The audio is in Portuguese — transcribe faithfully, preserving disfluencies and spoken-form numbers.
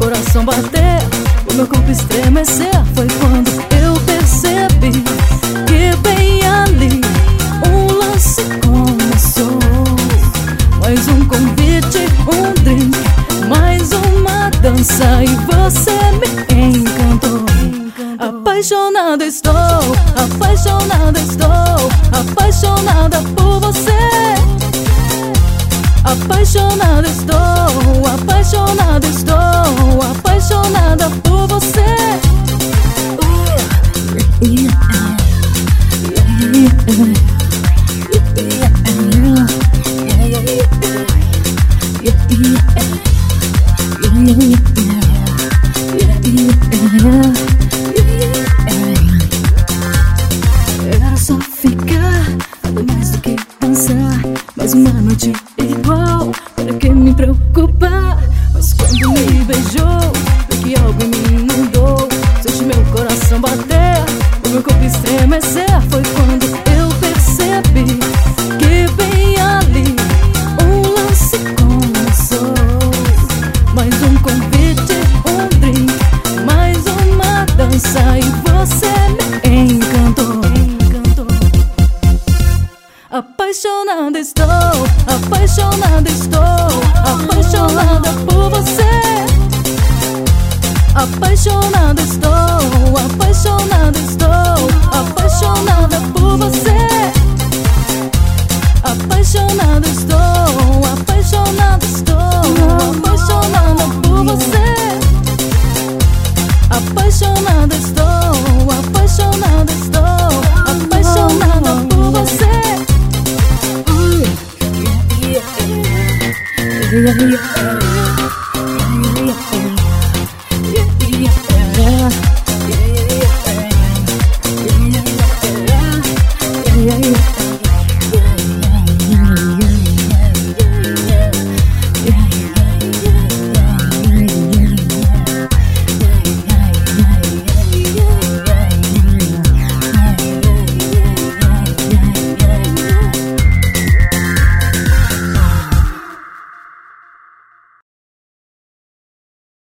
coração bater, o meu corpo estremecer. Foi quando eu percebi que bem ali um lance começou. Mais um convite, um drink, mais uma dança e você me encantou. Apaixonada estou, apaixonada estou, apaixonada por você. Apaixonada estou, apaixonada estou, apaixonada por você. Era só ficar, nada mais do que dançar. Mais uma noite igual, para que me preocupar? Mas quando me beijou, vi que algo em mim mudou. Senti meu coração bater, o meu corpo estremecer. Foi quando eu percebi que bem ali um lance começou. Mais um convite, um drink, mais uma dança e você me encantou. Apaixonada estou, apaixonada estou, apaixonada por você. Apaixonada estou, apaixonada estou, apaixonada por você. Apaixonada estou, apaixonada estou, apaixonada por você. Apaixonada estou, apaixonada estou, apaixonada por você. Yeah, yeah, yeah.